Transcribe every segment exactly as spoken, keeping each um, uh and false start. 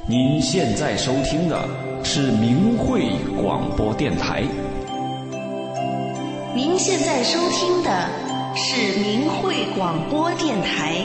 您现在收听的是明慧广播电台。 您现在收听的是明慧广播电台。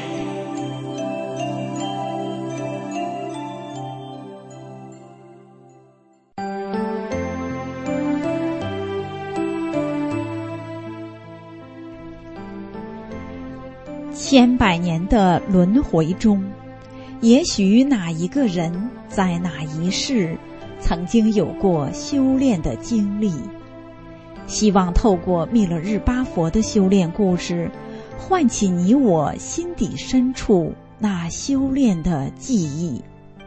千百年的轮回中，也许哪一个人在哪一世曾经有过修炼的经历，希望透过密勒日巴佛的修炼故事，唤起你我心底深处那修炼的记忆。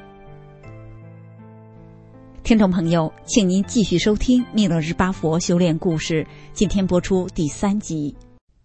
听众朋友，请您继续收听密勒日巴佛修炼故事，今天播出第三集。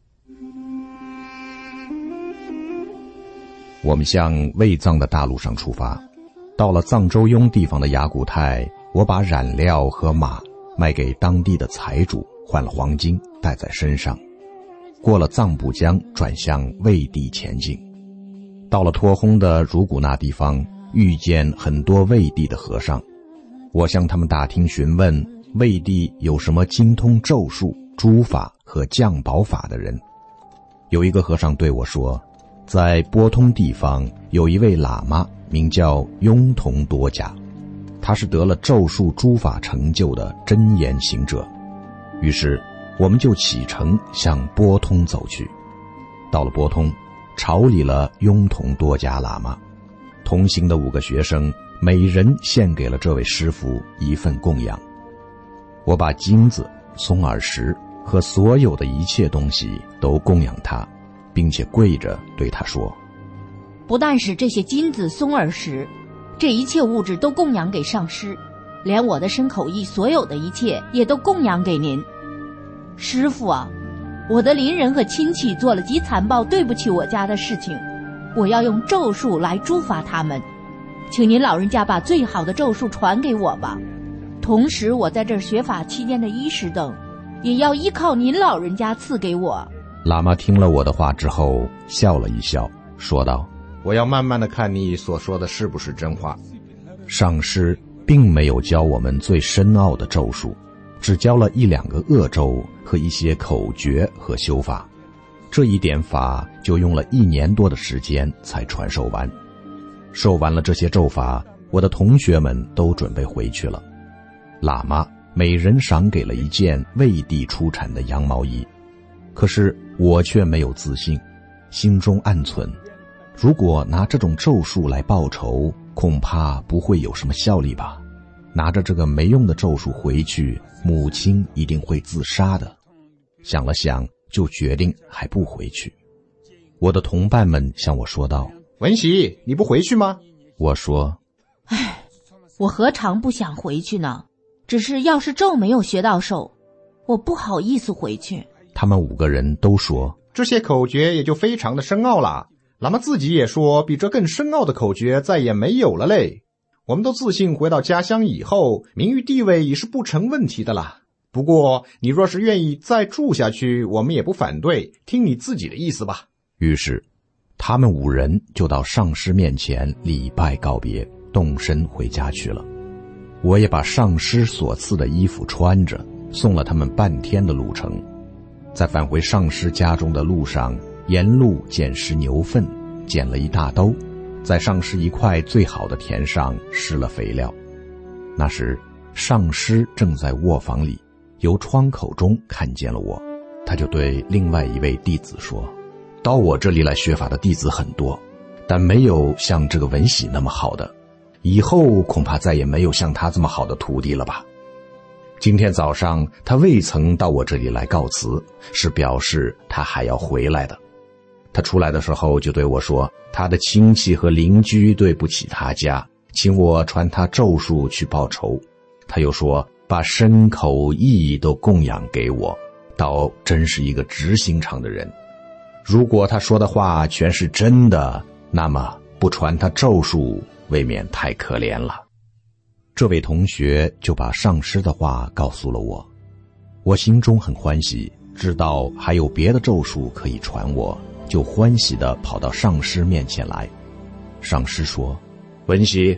我们向卫藏的大陆上出发，到了藏州雍地方的雅古泰，我把染料和马卖给当地的财主，换了黄金带在身上，过了藏布江，转向卫地前进。到了托烘的如古那地方，遇见很多卫地的和尚，我向他们打听询问卫地有什么精通咒术、诸法和降宝法的人。有一个和尚对我说，在波通地方有一位喇嘛，名叫雍同多迦，他是得了咒术诸法成就的真言行者。于是我们就启程向波通走去。到了波通，朝礼了雍同多迦喇嘛，同行的五个学生每人献给了这位师父一份供养。我把金子、松耳石和所有的一切东西都供养他，并且跪着对他说， 不但是这些金子、松耳石，这一切物质都供养给上师，连我的身口意所有的一切也都供养给您。师父啊，我的邻人和亲戚做了极残暴对不起我家的事情，我要用咒术来诛罚他们，请您老人家把最好的咒术传给我吧。同时我在这儿学法期间的衣食等也要依靠您老人家赐给我。 喇嘛听了我的话之后笑了一笑，说道， 我要慢慢的看你所说的是不是真话。 上师并没有教我们最深奥的咒术，只教了一两个恶咒和一些口诀和修法，这一点法就用了一年多的时间才传授完。授完了这些咒法，我的同学们都准备回去了。喇嘛每人赏给了一件卫地出产的羊毛衣，可是我却没有自信，心中暗忖，如果拿这种咒术来报仇，恐怕不会有什么效力吧。拿着这个没用的咒术回去，母亲一定会自杀的。想了想，就决定还不回去。我的同伴们向我说道， 文喜，你不回去吗？ 我说， 唉，我何尝不想回去呢，只是要是咒没有学到手，我不好意思回去。 他们五个人都说， 这些口诀也就非常的深奥了，喇嘛自己也说比这更深奥的口诀再也没有了嘞。我们都自信回到家乡以后，名誉地位已是不成问题的啦。不过你若是愿意再住下去，我们也不反对，听你自己的意思吧。 于是他们五人就到上师面前礼拜告别，动身回家去了。我也把上师所赐的衣服穿着，送了他们半天的路程。在返回上师家中的路上，沿路捡拾牛粪，捡了一大兜，在上师一块最好的田上施了肥料。那时上师正在卧房里，由窗口中看见了我，他就对另外一位弟子说，到我这里来学法的弟子很多，但没有像这个文喜那么好的，以后恐怕再也没有像他这么好的徒弟了吧。今天早上他未曾到我这里来告辞，是表示他还要回来的。他出来的时候就对我说，他的亲戚和邻居对不起他家，请我传他咒术去报仇。他又说把身口意都供养给我，倒真是一个直心肠的人。如果他说的话全是真的，那么不传他咒术未免太可怜了。这位同学就把上师的话告诉了我，我心中很欢喜，知道还有别的咒术可以传我，就欢喜地跑到上师面前来。上师说，文喜，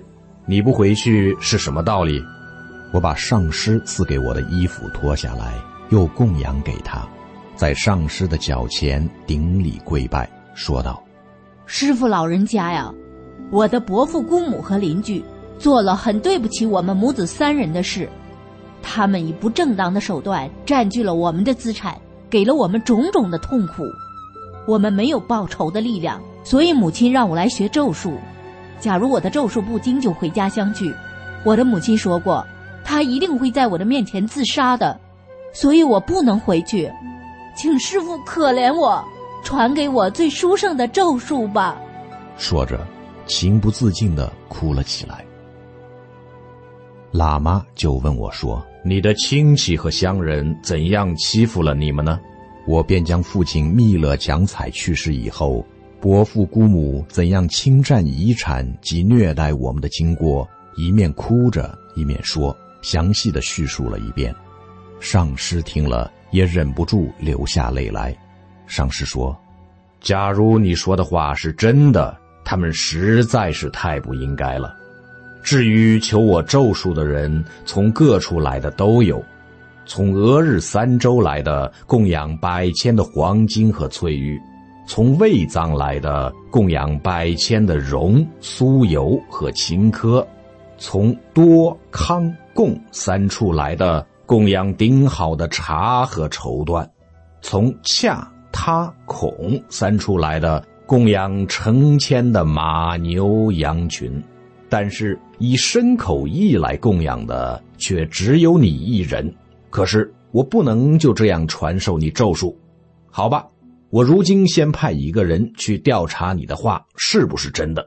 你不回去是什么道理？我把上师赐给我的衣服脱下来，又供养给他，在上师的脚前顶礼跪拜，说道： 师父老人家呀，我的伯父姑母和邻居做了很对不起我们母子三人的事，他们以不正当的手段占据了我们的资产，给了我们种种的痛苦。我们没有报仇的力量，所以母亲让我来学咒术。假如我的咒术不精，就回家乡去。我的母亲说过，她一定会在我的面前自杀的，所以我不能回去。请师父可怜我，传给我最殊胜的咒术吧。 说着，情不自禁地哭了起来。喇嘛就问我说：你的亲戚和乡人怎样欺负了你们呢？我便将父亲密勒蒋彩去世以后，伯父姑母怎样侵占遗产及虐待我们的经过，一面哭着一面说，详细地叙述了一遍。上师听了也忍不住流下泪来。上师说：假如你说的话是真的，他们实在是太不应该了。至于求我咒术的人，从各处来的都有，从俄日三州来的供养百千的黄金和翠玉，从卫藏来的供养百千的绒、酥油和青稞，从多、康、贡三处来的供养顶好的茶和绸缎，从洽、他、孔三处来的供养成千的马、牛、羊群。但是以身口意来供养的却只有你一人，可是我不能就这样传授你咒术。好吧，我如今先派一个人去调查你的话是不是真的。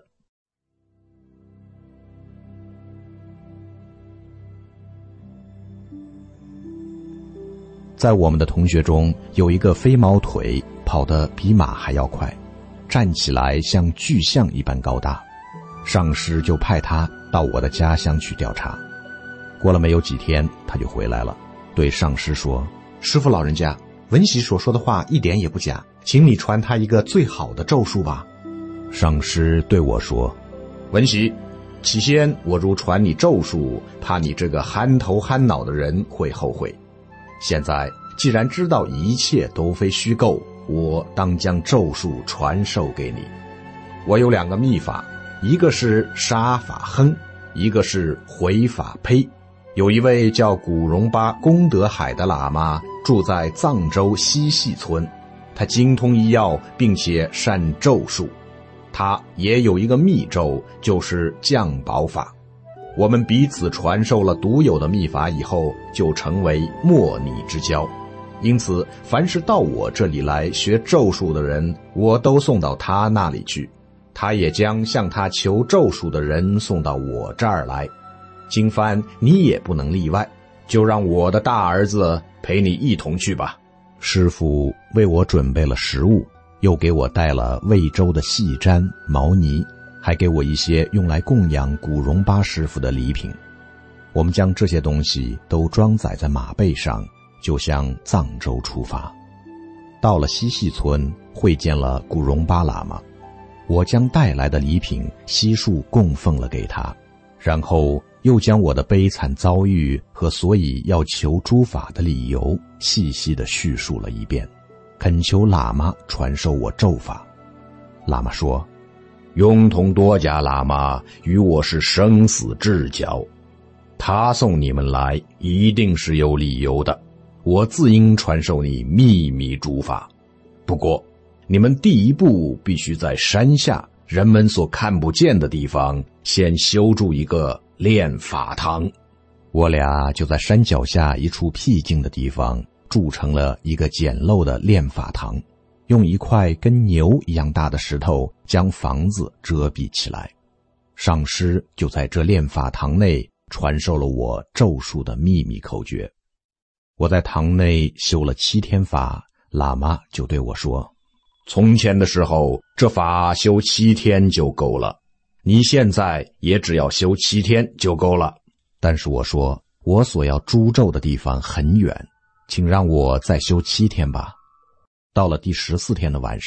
在我们的同学中，有一个飞毛腿，跑得比马还要快，站起来像巨象一般高大。上师就派他到我的家乡去调查。过了没有几天，他就回来了，对上师说：师父老人家，文喜所说的话一点也不假，请你传他一个最好的咒术吧。上师对我说：文喜，起先我如传你咒术，怕你这个憨头憨脑的人会后悔。现在既然知道一切都非虚构，我当将咒术传授给你。我有两个秘法，一个是杀法亨，一个是回法胚。有一位叫古荣巴功德海的喇嘛住在藏州西系村，他精通医药，并且善咒术。他也有一个密咒，就是降宝法。我们彼此传授了独有的秘法以后，就成为莫逆之交。因此凡是到我这里来学咒术的人，我都送到他那里去，他也将向他求咒术的人送到我这儿来。今番你也不能例外，就让我的大儿子陪你一同去吧。师父为我准备了食物，又给我带了魏州的细毡、毛呢，还给我一些用来供养古荣巴师傅的礼品。我们将这些东西都装载在马背上，就向藏州出发。到了西系村，会见了古荣巴喇嘛，我将带来的礼品悉数供奉了给他，然后又将我的悲惨遭遇和所以要求诸法的理由细细地叙述了一遍，恳求喇嘛传授我咒法。喇嘛说：雍同多迦喇嘛与我是生死至交，他送你们来一定是有理由的，我自应传授你秘密诸法。不过你们第一步必须在山下人们所看不见的地方先修筑一个炼法堂。我俩就在山脚下一处僻静的地方筑成了一个简陋的炼法堂，用一块跟牛一样大的石头将房子遮蔽起来。上师就在这炼法堂内传授了我咒术的秘密口诀。我在堂内修了七天法，喇嘛就对我说：从前的时候这法修七天就够了，你现在也只要修七天就够了。但是我说，我所要诛咒的地方很远，请让我再修七天吧。到了第十四天的晚上，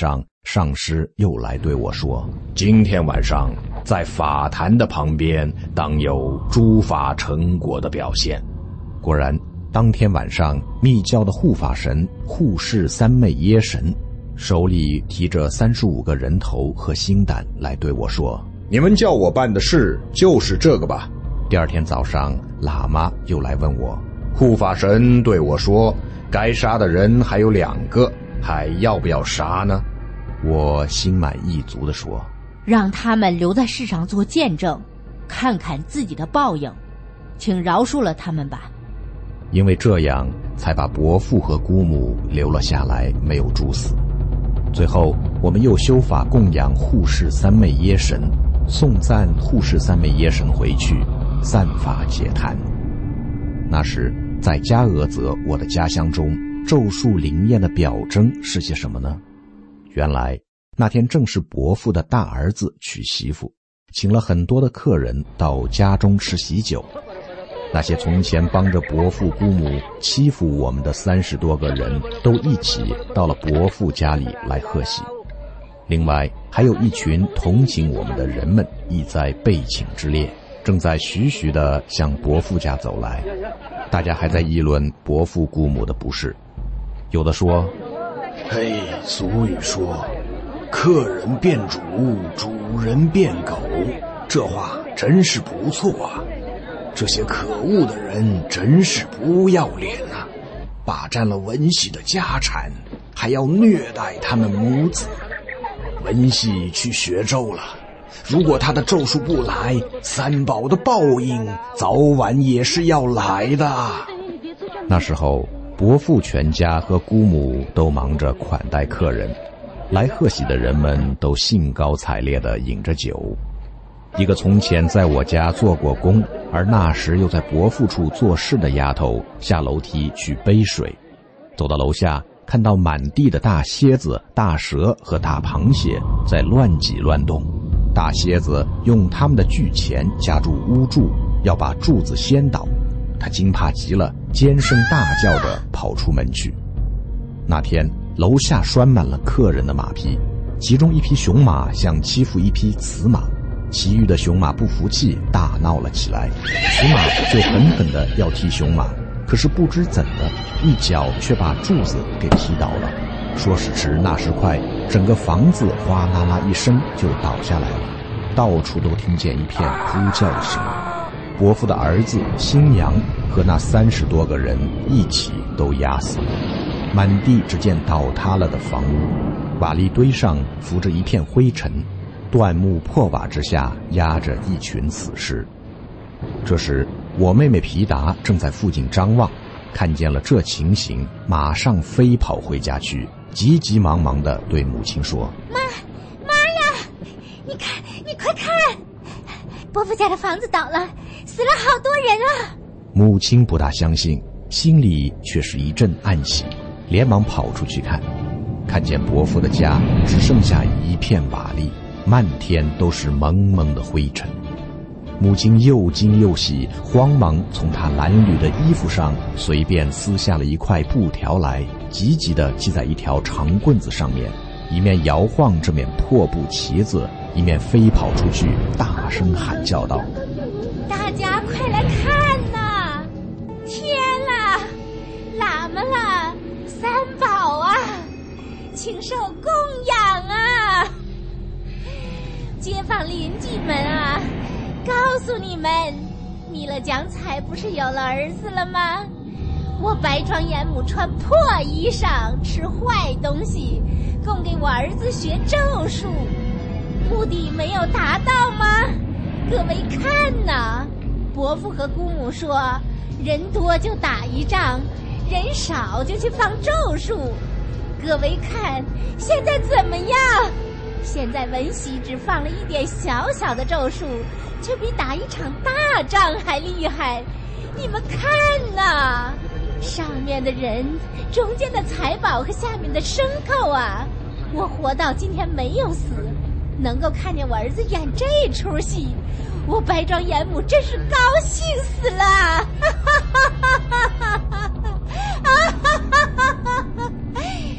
上师又来对我说，今天晚上在法坛的旁边当有诸法成果的表现。果然当天晚上，密教的护法神护世三昧耶神手里提着三十五个人头和星胆来对我说， 你们叫我办的事就是这个吧。 第二天早上，喇嘛又来问我，护法神对我说，该杀的人还有两个，还要不要杀呢？我心满意足地说， 让他们留在世上做见证，看看自己的报应，请饶恕了他们吧。 因为这样才把伯父和姑母留了下来，没有诛死。最后我们又修法供养护世三昧耶神，颂赞护世三昧耶神回去，散发解坛。那时在加俄泽我的家乡中，咒术灵验的表征是些什么呢？原来那天正是伯父的大儿子娶媳妇，请了很多的客人到家中吃喜酒。那些从前帮着伯父姑母欺负我们的三十多个人都一起到了伯父家里来贺喜。另外还有一群同情我们的人们亦在备请之列，正在徐徐地向伯父家走来。大家还在议论伯父姑母的不是，有的说， 嘿，俗语说客人变主，主人变狗，这话真是不错啊。这些可恶的人真是不要脸啊，霸占了文喜的家产，还要虐待他们母子。文喜去学咒了，如果他的咒术不来，三宝的报应早晚也是要来的。 那时候伯父全家和姑母都忙着款待客人，来贺喜的人们都兴高采烈地饮着酒。一个从前在我家做过工，而那时又在伯父处做事的丫头下楼梯去背水，走到楼下，看到满地的大蝎子、大蛇和大螃蟹在乱挤乱动。大蝎子用他们的巨钳夹住屋柱，要把柱子掀倒。他惊怕极了，尖声大叫着跑出门去。那天楼下拴满了客人的马匹，其中一匹雄马想欺负一匹雌马，其余的雄马不服气，大闹了起来。雌马就狠狠地要踢雄马，可是不知怎的，一脚却把柱子给踢倒了。说时迟，那时快，整个房子哗啦啦一声就倒下来了，到处都听见一片呼叫声。伯父的儿子、新娘和那三十多个人一起都压死了。满地只见倒塌了的房屋，瓦砾堆上浮着一片灰尘，断木破瓦之下压着一群死尸。这时我妹妹皮达正在附近张望，看见了这情形，马上飞跑回家去，急急忙忙地对母亲说， 妈妈呀，你看，你快看，伯父家的房子倒了，死了好多人啊。 母亲不大相信，心里却是一阵暗喜，连忙跑出去看，看见伯父的家只剩下一片瓦砾，漫天都是蒙蒙的灰尘。母亲又惊又喜，慌忙从她褴褛的衣服上随便撕下了一块布条来，急急地系在一条长棍子上面，一面摇晃这面破布旗子，一面飞跑出去，大声喊叫道， 大家快来看呐！天啦，喇嘛啦，三宝啊，请受供养啊！街坊邻居们啊，告诉你们，弥勒奖才不是有了儿子了吗？我白庄严母穿破衣裳，吃坏东西，供给我儿子学咒术，目的没有达到吗？各位看呐，伯父和姑母说，人多就打一仗，人少就去放咒术。各位看，现在怎么样？现在文喜只放了一点小小的咒术，却比打一场大仗还厉害。你们看呐，上面的人，中间的财宝和下面的牲口啊！我活到今天没有死，能够看见我儿子演这出戏，我白庄严母真是高兴死了！我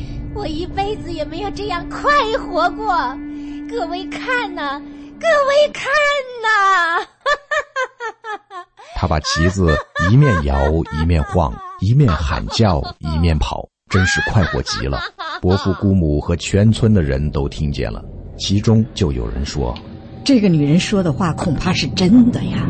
我一辈子也没有这样快活过。各位看呐，各位看呐！ 他把旗子一面摇一面晃，一面喊叫一面跑，真是快活极了。伯父姑母和全村的人都听见了，其中就有人说， 这个女人说的话恐怕是真的呀。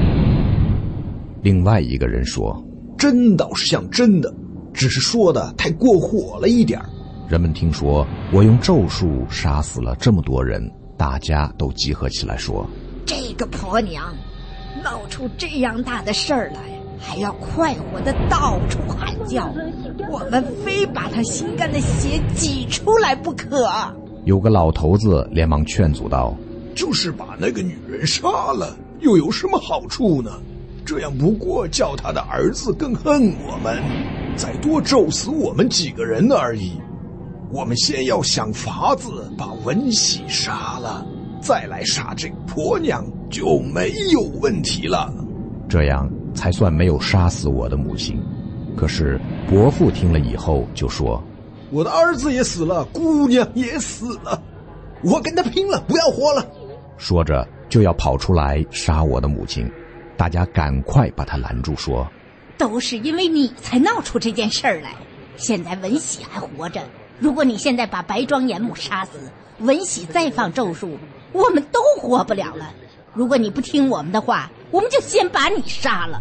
另外一个人说， 真倒是像真的，只是说的太过火了一点。 人们听说我用咒术杀死了这么多人，大家都集合起来说， 这个婆娘闹出这样大的事儿来，还要快活的到处喊叫，我们非把她心肝的血挤出来不可。 有个老头子连忙劝阻道， 就是把那个女人杀了，又有什么好处呢？这样不过叫他的儿子更恨我们，再多咒死我们几个人而已。我们先要想法子把文喜杀了，再来杀这个婆娘就没有问题了。 这样才算没有杀死我的母亲。可是伯父听了以后就说， 我的儿子也死了，姑娘也死了，我跟他拼了，不要活了。 说着就要跑出来杀我的母亲，大家赶快把他拦住，说， 都是因为你才闹出这件事儿来。现在文喜还活着，如果你现在把白庄严母杀死，文喜再放咒术，我们都活不了了。如果你不听我们的话，我们就先把你杀了。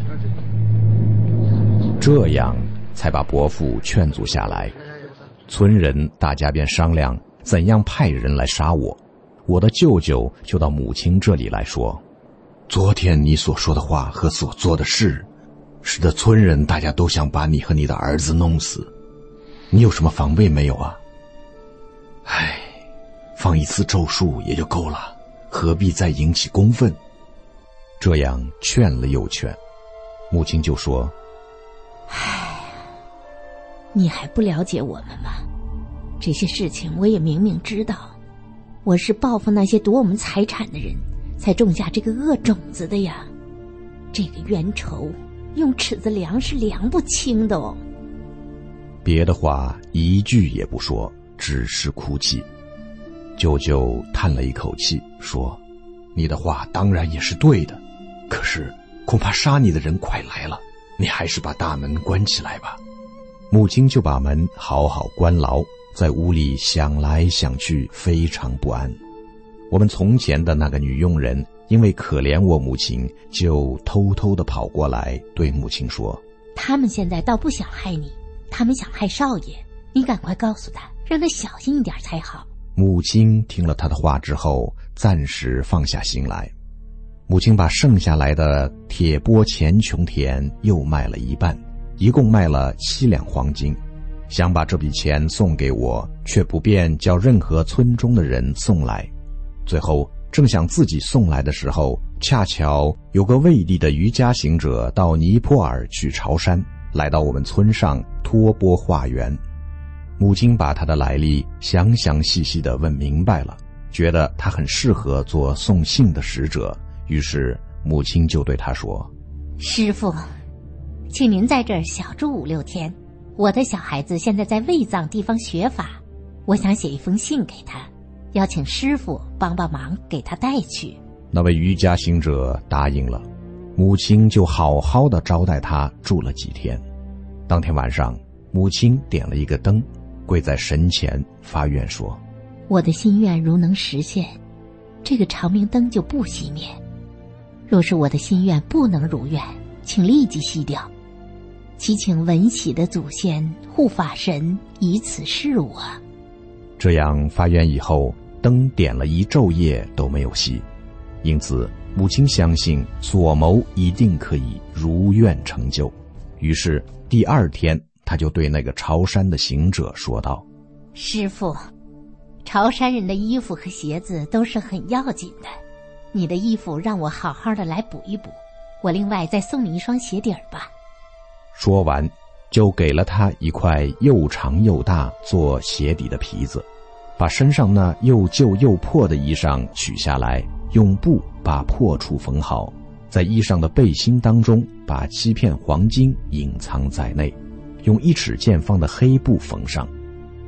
这样才把伯父劝阻下来。村人大家便商量怎样派人来杀我。我的舅舅就到母亲这里来说， 昨天你所说的话和所做的事，使得村人大家都想把你和你的儿子弄死，你有什么防备没有啊？唉，放一次咒术也就够了，何必再引起公愤？ 这样劝了又劝，母亲就说， 唉，你还不了解我们吗？这些事情我也明明知道，我是报复那些夺我们财产的人才种下这个恶种子的呀。这个冤仇用尺子量是量不清的哦。 别的话一句也不说，只是哭泣。舅舅叹了一口气说， 你的话当然也是对的，可是恐怕杀你的人快来了，你还是把大门关起来吧。 母亲就把门好好关牢，在屋里想来想去，非常不安。我们从前的那个女佣人因为可怜我母亲，就偷偷地跑过来对母亲说， 他们现在倒不想害你，他们想害少爷，你赶快告诉他，让他小心一点才好。 母亲听了他的话之后，暂时放下心来。母亲把剩下来的铁钵钱琼田又卖了一半，一共卖了七两黄金，想把这笔钱送给我，却不便叫任何村中的人送来。最后正想自己送来的时候，恰巧有个魏地的瑜伽行者到尼泊尔去朝山，来到我们村上托钵化缘。母亲把他的来历详详细细地问明白了，觉得他很适合做送信的使者，于是母亲就对他说， 师父，请您在这儿小住五六天，我的小孩子现在在卫藏地方学法，我想写一封信给他，邀请师父帮帮忙给他带去。 那位瑜伽行者答应了，母亲就好好的招待他住了几天。当天晚上，母亲点了一个灯，跪在神前发愿说， 我的心愿如能实现，这个长明灯就不熄灭。若是我的心愿不能如愿，请立即熄掉。祈请文喜的祖先护法神以此示我。 这样发愿以后，灯点了一昼夜都没有熄，因此母亲相信所谋一定可以如愿成就。于是第二天，他就对那个朝山的行者说道， 师父，朝山人的衣服和鞋子都是很要紧的，你的衣服让我好好的来补一补，我另外再送你一双鞋底儿吧。 说完就给了他一块又长又大做鞋底的皮子，把身上那又旧又破的衣裳取下来，用布把破处缝好，在衣裳的背心当中把七片黄金隐藏在内，用一尺见方的黑布缝上，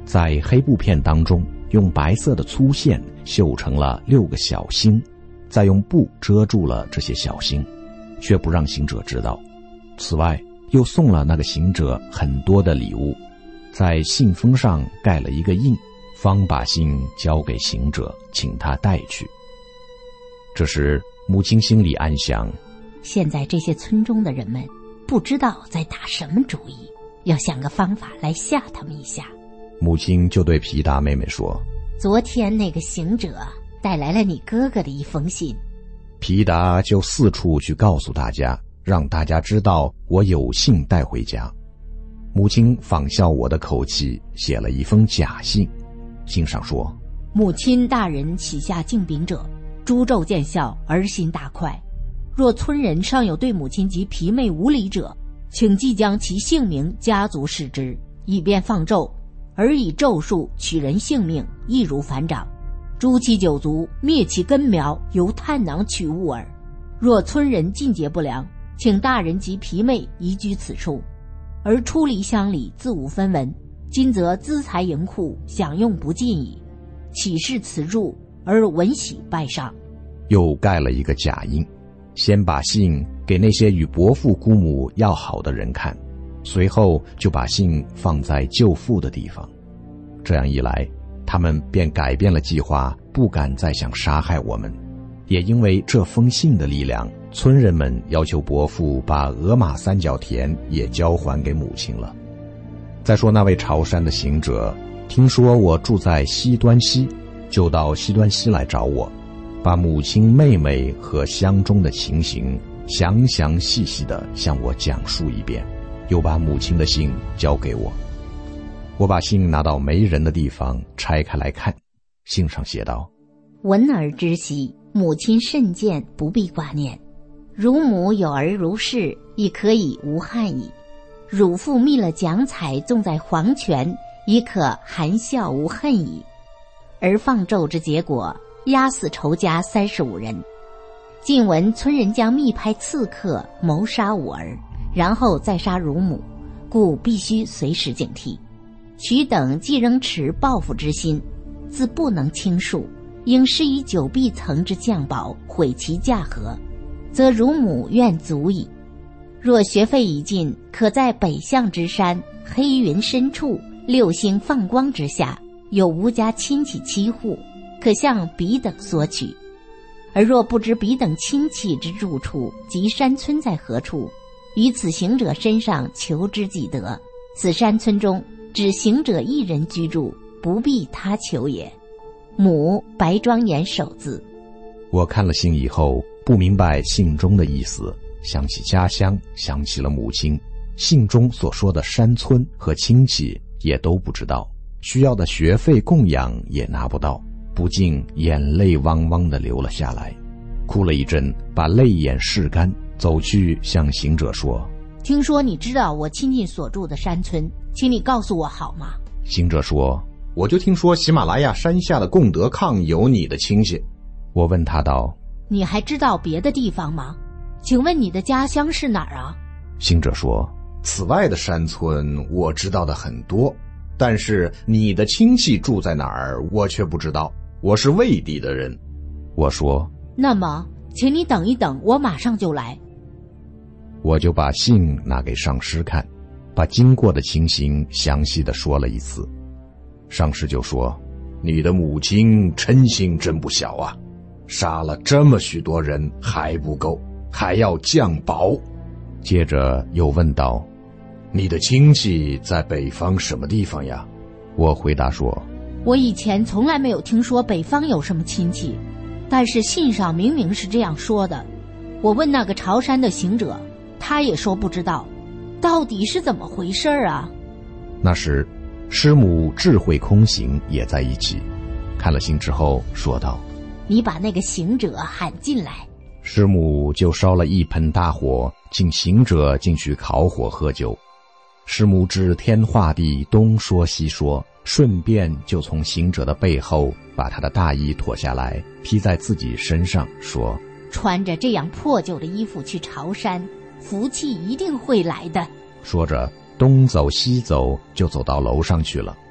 在黑布片当中用白色的粗线绣成了六个小星，再用布遮住了这些小星，却不让行者知道。此外，又送了那个行者很多的礼物，在信封上盖了一个印，方把信交给行者，请他带去。这时母亲心里暗想， 现在这些村中的人们不知道在打什么主意，要想个方法来吓他们一下。 母亲就对皮达妹妹说， 昨天那个行者带来了你哥哥的一封信。 皮达就四处去告诉大家，让大家知道我有信带回家。母亲仿效我的口气，写了一封假信，信上说， 母亲大人启下敬禀者，诛纣见效，儿心大快。若村人尚有对母亲及皮妹无礼者，请即将其姓名家族示之，以便放纣，而以纣术取人性命，易如反掌。诛其九族，灭其根苗，由探囊取物耳。若村人尽节不良，请大人及皮妹移居此处，而出离乡里，自无分文。今则资财盈库，享用不尽矣。岂是此著而闻喜拜上？ 又盖了一个假印，先把信给那些与伯父姑母要好的人看，随后就把信放在舅父的地方。这样一来，他们便改变了计划，不敢再想杀害我们。也因为这封信的力量，村人们要求伯父把俄马三角田也交还给母亲了。再说那位朝山的行者，听说我住在西端西，就到西端西来找我，把母亲、妹妹和乡中的情形详详细细地向我讲述一遍，又把母亲的信交给我。我把信拿到没人的地方，拆开来看，信上写道： 闻而知悉，母亲甚健，不必挂念。乳母有儿如是，亦可以无憾矣。乳父觅了奖彩，种在黄泉，亦可含笑无恨矣。而放纣之结果，压死仇家三十五人。近闻村人将密派刺客谋杀五儿，然后再杀乳母，故必须随时警惕。取等既仍持报复之心，自不能轻恕，应施以九臂层之降宝，毁其价和，则乳母愿足矣。若学费已尽，可在北向之山，黑云深处，六星放光之下，有吴家亲戚七户，可向彼等索取。而若不知彼等亲戚之住处及山村在何处，于此行者身上求之即得。此山村中只行者一人居住，不必他求也。母白庄严守字。 我看了信以后，不明白信中的意思，想起家乡，想起了母亲，信中所说的山村和亲戚也都不知道，需要的学费供养也拿不到，不禁眼泪汪汪地流了下来，哭了一阵，把泪眼拭干，走去向行者说： 听说你知道我亲近所住的山村，请你告诉我好吗？ 行者说： 我就听说喜马拉雅山下的贡德抗有你的亲戚。 我问他道： 你还知道别的地方吗？请问你的家乡是哪儿啊？ 行者说： 此外的山村我知道的很多，但是你的亲戚住在哪儿我却不知道，我是魏地的人。 我说： 那么请你等一等，我马上就来。 我就把信拿给上师看，把经过的情形详细地说了一次。上师就说： 你的母亲嗔心真不小啊，杀了这么许多人还不够，还要降宝。 接着又问道： 你的亲戚在北方什么地方呀？ 我回答说： 我以前从来没有听说北方有什么亲戚，但是信上明明是这样说的。我问那个朝山的行者，他也说不知道，到底是怎么回事啊？ 那时师母智慧空行也在一起，看了信之后说道： 你把那个行者喊进来。 师母就烧了一盆大火，请行者进去烤火喝酒。师母指天画地，东说西说，顺便就从行者的背后把他的大衣脱下来披在自己身上，说： 穿着这样破旧的衣服去朝山，福气一定会来的。 说着东走西走，就走到楼上去了。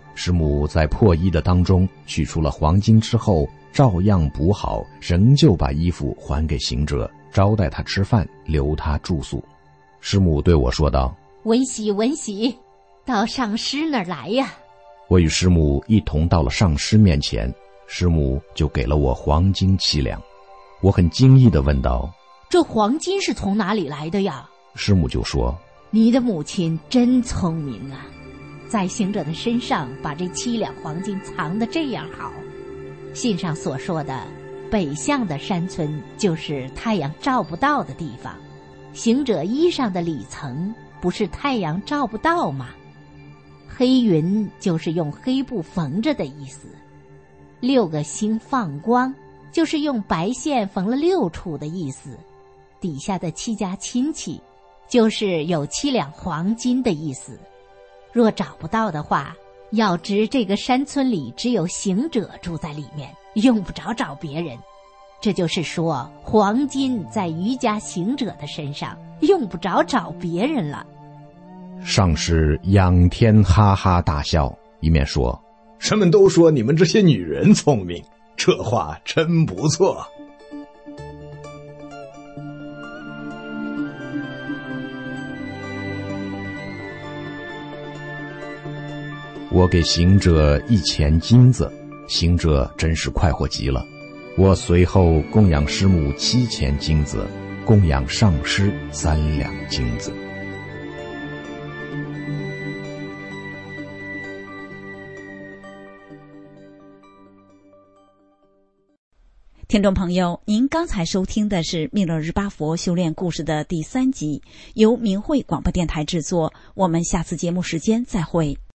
师母在破衣的当中取出了黄金之后，照样补好，仍旧把衣服还给行者，招待他吃饭，留他住宿。师母对我说道： 文喜文喜，到上师那儿来呀。 我与师母一同到了上师面前，师母就给了我黄金七两。我很惊异地问道： 这黄金是从哪里来的呀？ 师母就说： 你的母亲真聪明啊，在行者的身上把这七两黄金藏得这样好。信上所说的北向的山村就是太阳照不到的地方，行者衣上的里层不是太阳照不到吗？黑云就是用黑布缝着的意思，六个星放光就是用白线缝了六处的意思，底下的七家亲戚就是有七两黄金的意思。若找不到的话，要知这个山村里只有行者住在里面，用不着找别人。这就是说，黄金在瑜伽行者的身上，用不着找别人了。 上师仰天哈哈大笑，一面说： 人们都说你们这些女人聪明，这话真不错。 我给行者一钱金子，行者真是快活极了。我随后供养师母七钱金子，供养上师三两金子。 听众朋友，您刚才收听的是密勒日巴佛修炼故事的第三集，由明慧广播电台制作。我们下次节目时间再会。